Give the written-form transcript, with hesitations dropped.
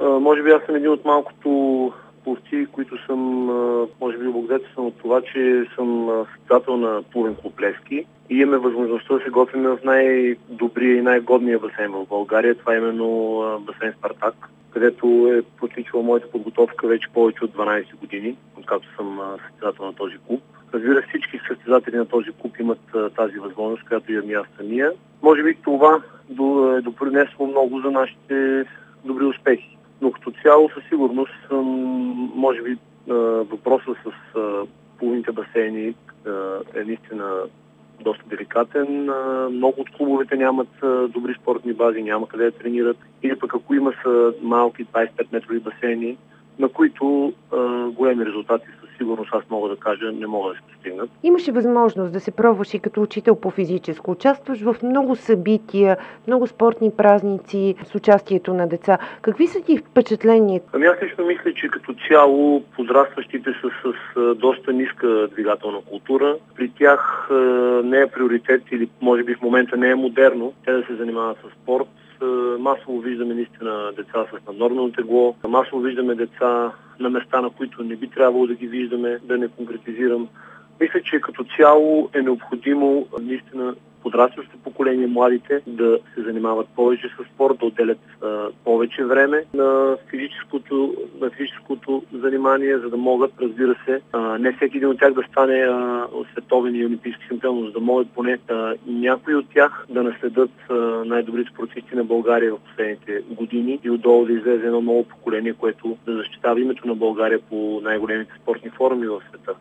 Може би аз съм един от малкото пловци, които съм, може би, облагодетелстван от това, че съм създател на плувен клуб Левски и имаме възможността да се готвим в най-добрия и най-годния басейн в България. Това е именно басейн Спартак, където е протичала моята подготовка вече повече от 12 години, откакто съм състезател на този клуб. Разбира се, всички състезатели на този клуб имат тази възможност, която имам и аз самия. Може би това е допринесло много за нашите добри успехи. Но като цяло със сигурност, може би, въпросът с плувните басейни е наистина доста деликатен. Много от клубовете нямат добри спортни бази, няма къде да тренират. Или пък ако има са малки 25 метрови басейни, на които големи резултати със сигурност, аз мога да кажа, не могат да се постигнат. Имаше възможност да се пробваш и като учител по физическо. Участваш в много събития, много спортни празници с участието на деца. Какви са ти впечатления? Аз лично мисля, че като цяло подрастващите са с доста ниска двигателна култура. При тях не е приоритет или може би в момента не е модерно те да се занимават с спорт. Масово виждаме наистина деца с наднормено тегло, масово виждаме деца на места, на които не би трябвало да ги виждаме, да не конкретизирам. Мисля, че като цяло е необходимо наистина подрастващото поколение, младите, да се занимават повече с спорт, да отделят повече време на физическото занимание, за да могат, разбира се, не всеки един от тях да стане световен и олимпийски шампион, но за да могат поне някои от тях да наследят най-добрите спортисти на България в последните години и отдолу да излезе едно ново поколение, което да защитава името на България по най-големите спортни форуми в света.